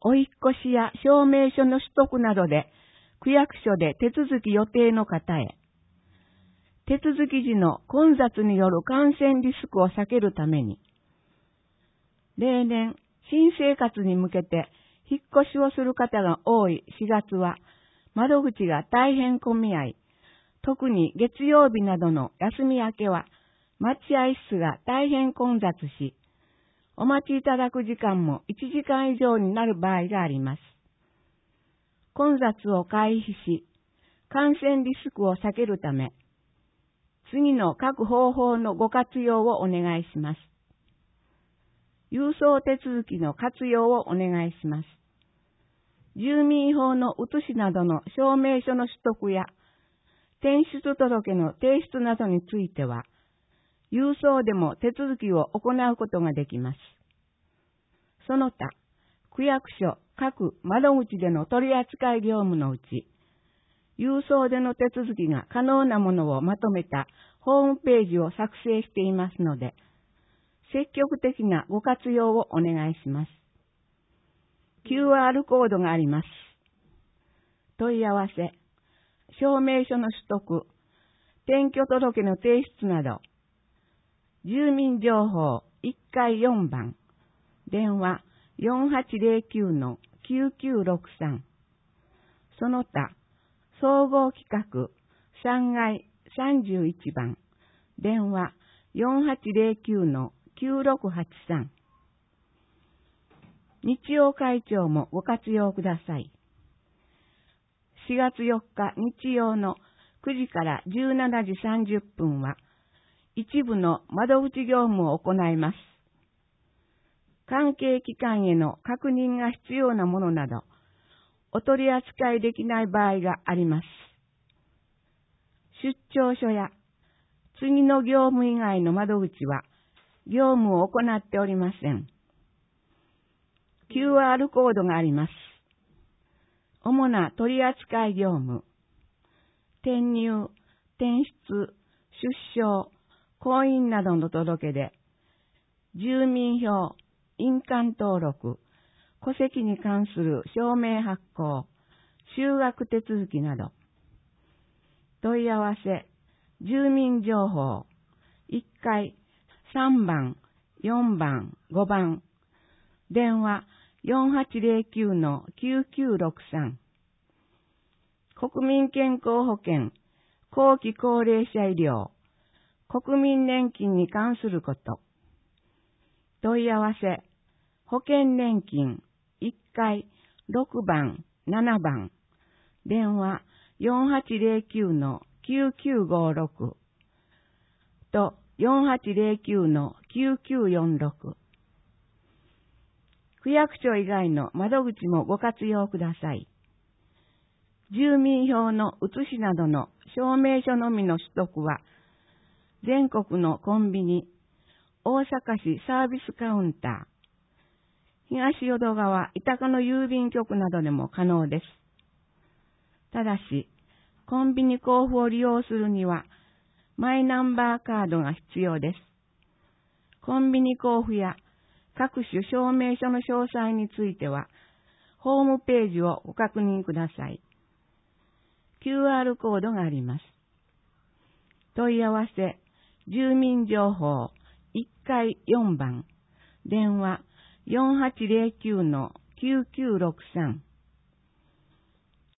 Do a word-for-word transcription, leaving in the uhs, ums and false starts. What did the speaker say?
お引っ越しや証明書の取得などで区役所で手続き予定の方へ、手続き時の混雑による感染リスクを避けるために、例年、新生活に向けて引っ越しをする方が多いしがつは、窓口が大変混み合い、特に月曜日などの休み明けは、待合室が大変混雑し、お待ちいただく時間もいちじかん以上になる場合があります。混雑を回避し、感染リスクを避けるため、次の各方法のご活用をお願いします。郵送手続きの活用をお願いします。住民票の写しなどの証明書の取得や、転出届の提出などについては、郵送でも手続きを行うことができます。その他、区役所各窓口での取扱業務のうち、郵送での手続きが可能なものをまとめたホームページを作成していますので、積極的なご活用をお願いします。キューアール コードがあります。問い合わせ、証明書の取得、転居届の提出など、住民情報いっかいよんばん、電話 よんはちゼロきゅうのきゅうきゅうろくさん、その他、総合企画さんがいさんじゅういちばん、電話よんはちゼロきゅうのきゅうろくはちさん、日曜会長もご活用ください。しがつよっか日曜のくじからじゅうしちじさんじゅっぷんは、一部の窓口業務を行います。関係機関への確認が必要なものなど、お取り扱いできない場合があります。出張所や次の業務以外の窓口は、業務を行っておりません。キューアール コードがあります。主な取扱業務、転入、転出、出生、婚姻などの届け出、住民票、印鑑登録、戸籍に関する証明発行、就学手続きなど、問い合わせ、住民情報、いっかい、さんばん、よんばん、ごばん、電話よんはちゼロきゅうのきゅうきゅうろくさん、国民健康保険、後期高齢者医療、国民年金に関すること、問い合わせ、保険年金いっかいろくばん、ななばん、電話よんはちゼロきゅうのきゅうきゅうごろくとよんはちゼロきゅうのきゅうきゅうよんろく。区役所以外の窓口もご活用ください。住民票の写しなどの証明書のみの取得は、全国のコンビニ、大阪市サービスカウンター、東淀川板鹿の郵便局などでも可能です。ただし、コンビニ交付を利用するには、マイナンバーカードが必要です。コンビニ交付や各種証明書の詳細については、ホームページをご確認ください。キューアール コードがあります。問い合わせ、住民情報いっかいよんばん、電話よんはちゼロきゅうのきゅうきゅうろくさん。